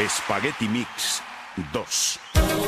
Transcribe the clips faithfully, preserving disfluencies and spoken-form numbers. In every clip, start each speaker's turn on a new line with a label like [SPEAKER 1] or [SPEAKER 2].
[SPEAKER 1] Spaghetti Mix dos.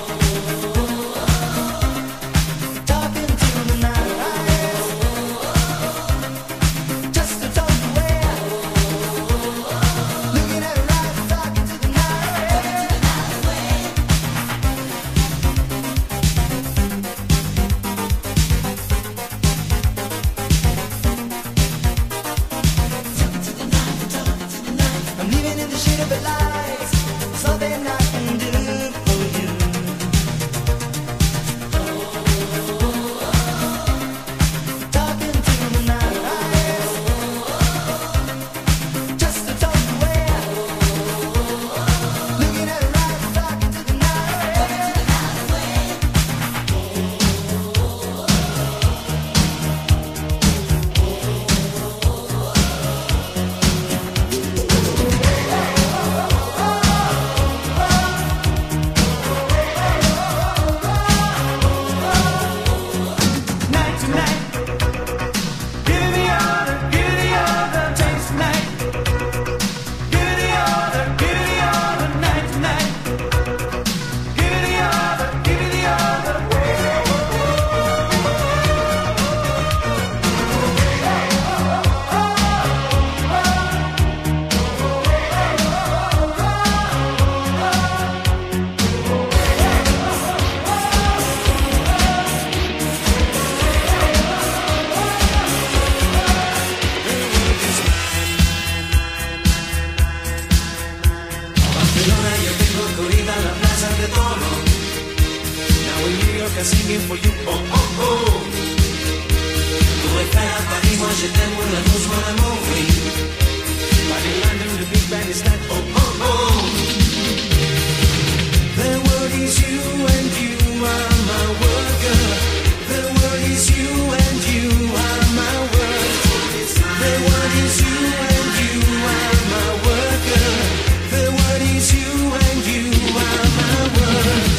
[SPEAKER 2] Singing for you, oh, oh, oh. Tout est fait à Paris, moi je t'aime, mon amour, mon amour, oui. Paris, London, the big band is like, oh, oh, oh. The world is you and you are my world, girl. The world is you and you are my world. The world is you and you are my world, girl. The world is you and you are my world.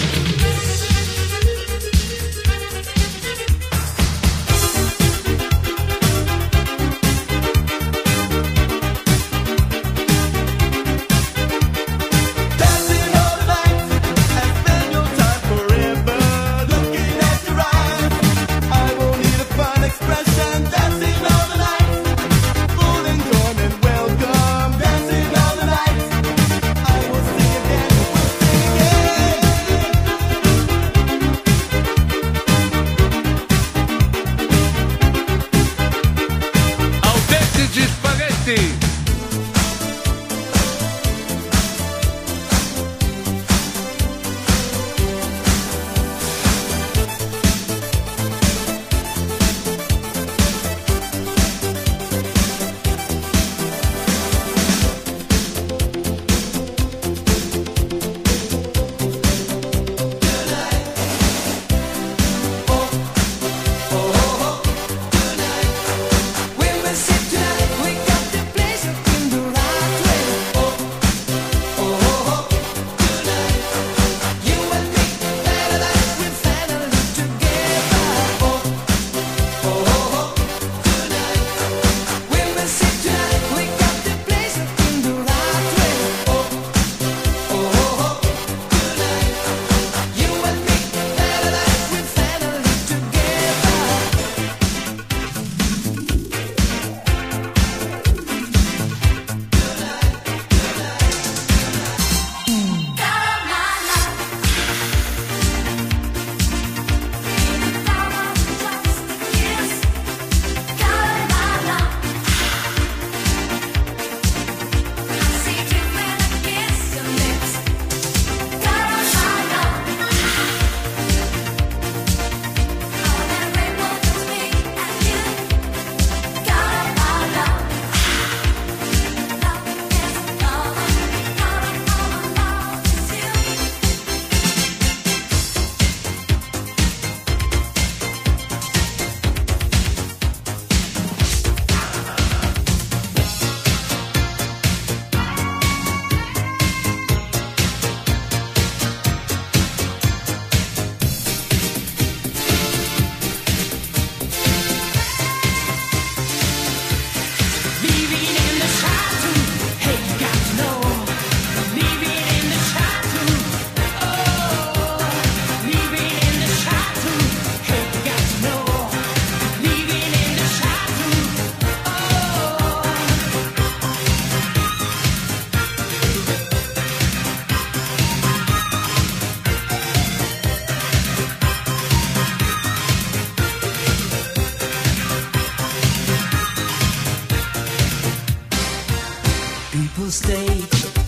[SPEAKER 2] stay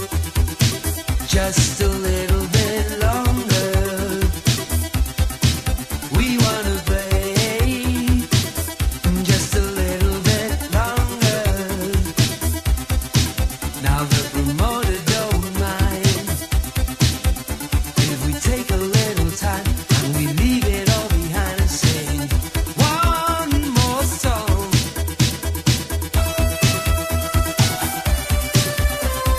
[SPEAKER 2] just a little bit longer. We wanna play just a little bit longer. Now the promoter don't mind if we take a little time and we leave it all behind and sing one more song.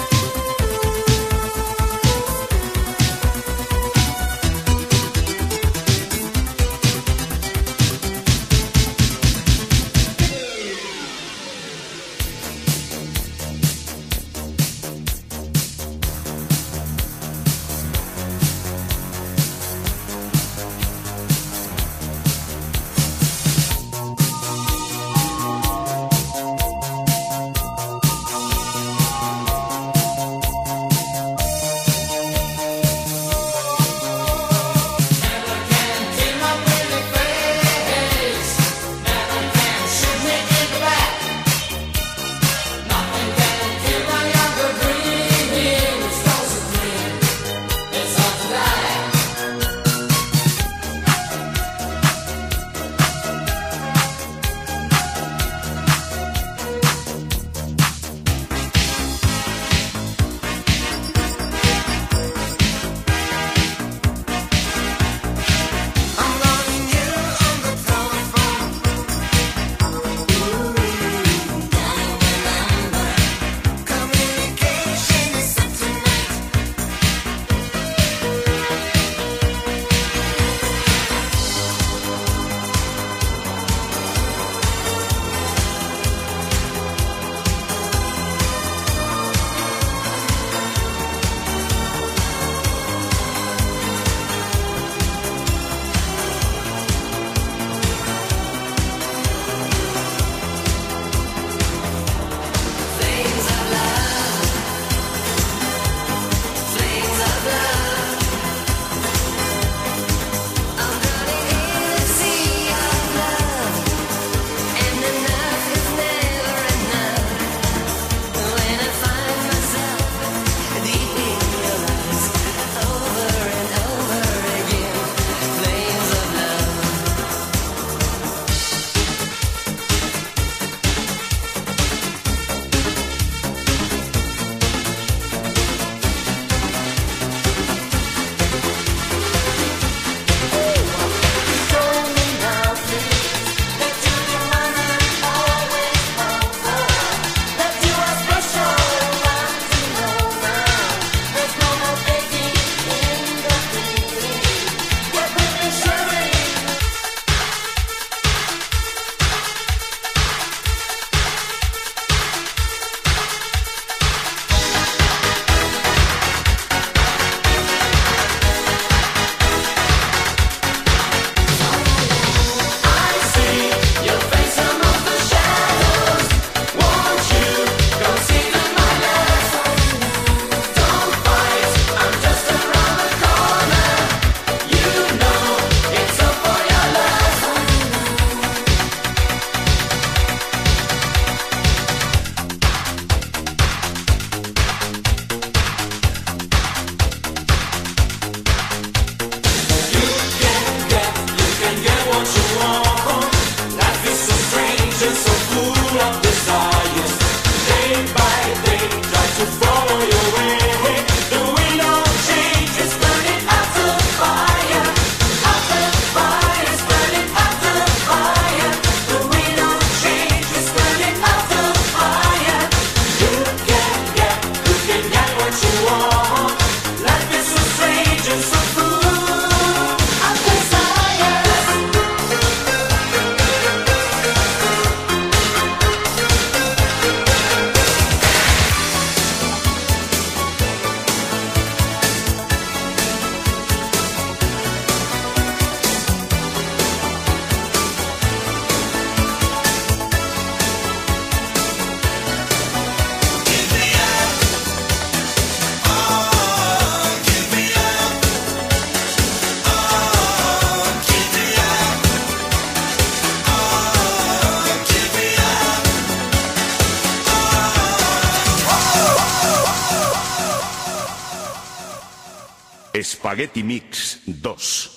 [SPEAKER 1] Spaghetti Mix dos.